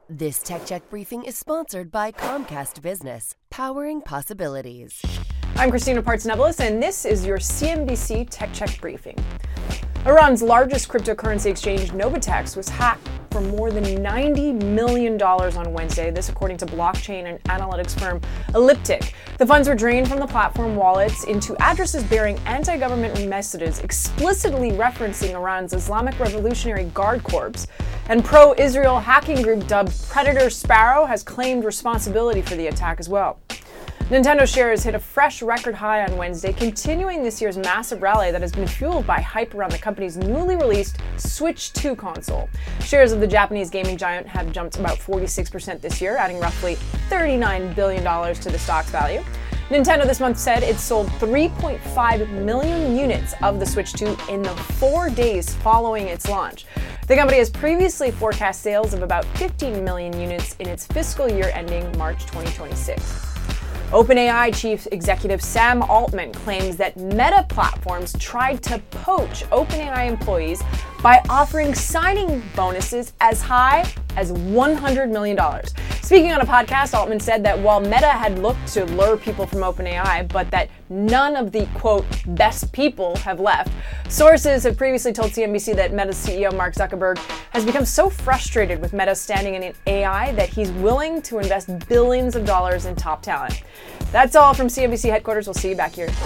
This Tech Check briefing is sponsored by Comcast Business, powering possibilities. I'm Christina Partsinevelos, and this is your CNBC Tech Check briefing. Iran's largest cryptocurrency exchange, Novitex, was hacked for more than $90 million on Wednesday, this according to blockchain and analytics firm Elliptic. The funds were drained from the platform wallets into addresses bearing anti-government messages explicitly referencing Iran's Islamic Revolutionary Guard Corps, and pro-Israel hacking group dubbed Predator Sparrow has claimed responsibility for the attack as well. Nintendo shares hit a fresh record high on Wednesday, continuing this year's massive rally that has been fueled by hype around the company's newly released Switch 2 console. Shares of the Japanese gaming giant have jumped about 46% this year, adding roughly $39 billion to the stock's value. Nintendo this month said it sold 3.5 million units of the Switch 2 in the 4 days following its launch. The company has previously forecast sales of about 15 million units in its fiscal year ending March 2026. OpenAI chief executive Sam Altman claims that Meta Platforms tried to poach OpenAI employees by offering signing bonuses as high as $100 million. Speaking on a podcast, Altman said that while Meta had looked to lure people from OpenAI, but that none of the, quote, best people have left. Sources have previously told CNBC that Meta's CEO Mark Zuckerberg has become so frustrated with Meta's standing in AI that he's willing to invest billions of dollars in top talent. That's all from CNBC headquarters. We'll see you back here.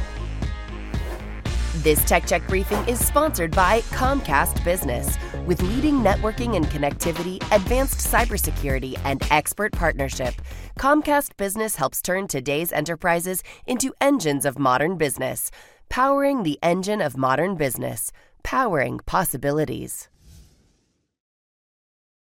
This Tech Check briefing is sponsored by Comcast Business. With leading networking and connectivity, advanced cybersecurity, and expert partnership, Comcast Business helps turn today's enterprises into engines of modern business. Powering the engine of modern business. Powering possibilities.